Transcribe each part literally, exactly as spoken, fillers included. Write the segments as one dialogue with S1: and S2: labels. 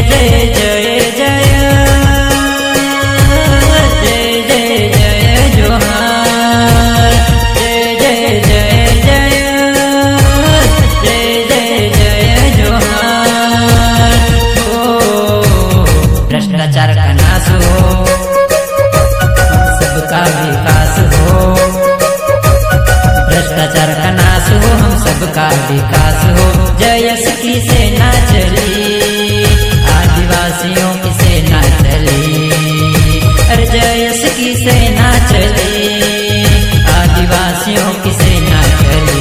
S1: जय जय जय जय जय जय जोहार जय जय जय जय जय जय जय जोहार। हो भ्रष्टाचार का नाश हो, सबका विकास हो, भ्रष्टाचार का नाश हो, हम सबका विकास हो। जय की सेना चली, आदिवासियों की सेना चली, अरे जय की सेना चली, आदिवासियों की सेना चली।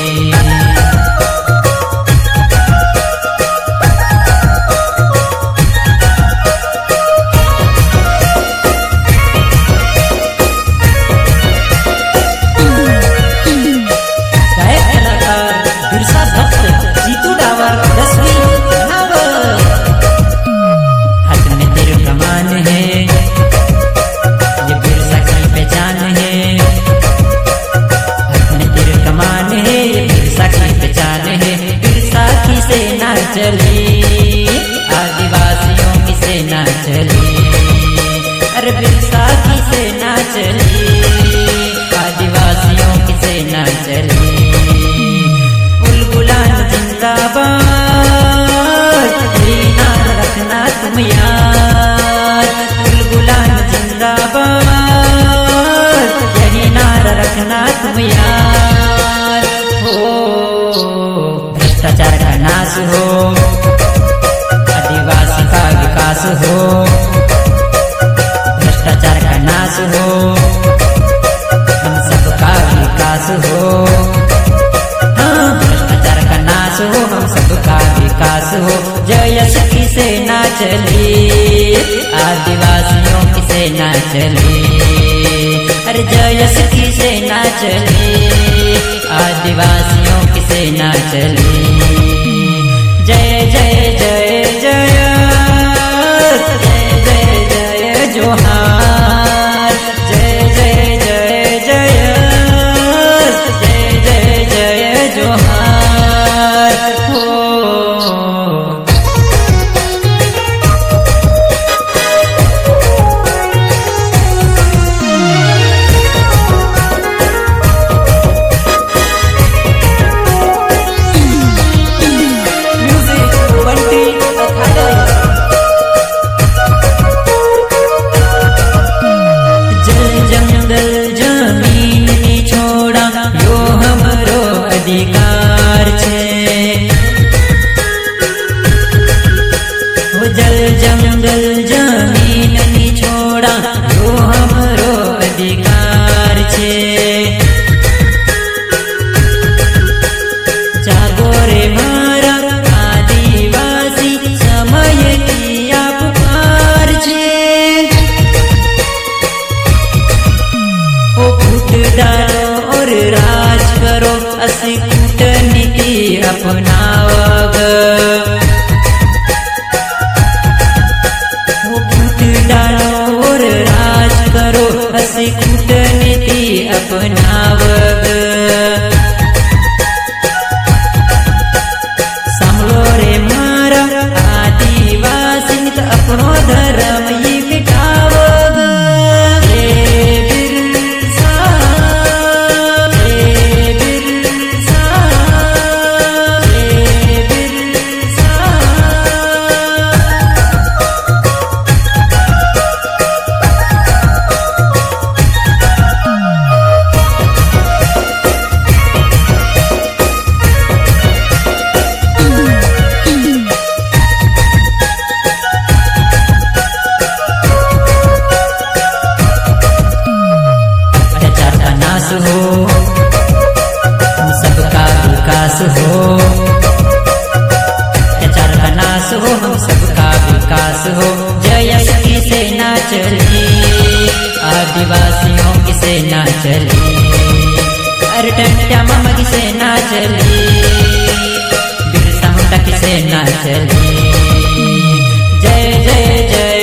S1: चली आदिवासियों की सेना चली, अरे बिरसा की सेना चली, आदिवासियों की सेना चली। उलगुलान जिंदाबाद, यही नाम रखना तुम याद, उलगुलान जिंदाबाद, यही नाम रखना तुम याद। हो भ्रष्टाचार का नाश हो, आदिवासी का विकास हो, भ्रष्टाचार का नाश हो, हम सबका विकास हो। हाँ भ्रष्टाचार का नाश हो, हम सबका विकास हो। जय की सेना चली, आदिवासियों की सेना चली, अरे जय की सेना चली, आदिवासियों की सेना चली। जय जय जय जय जय जय जय जोहार जय जय जय जय जय जय जय जोहार। हो अधिकार छे, वो जल जंगल जमीन नी छोड़ा यो हमरो अधिकार छे। जागो रे मारा आदिवासी, समय की आप पार छे। ओ फूट डालो और राज करो, असी कूटनीति अपनावग, वो फूट डालो और राज करो, असी कूटनीति अपनावग। सामलो रे मारा आदिवासी, तो अपनो धर्म ही मिटावग। हो हम सबका विकास हो, प्रचार का नाश हो, हम सबका विकास हो। जय की सेना चली, आदिवासियों की सेना चली, अरे टंट्या मामा की सेना चली, बिरसा मुंडा की सेना चली। जय जय जय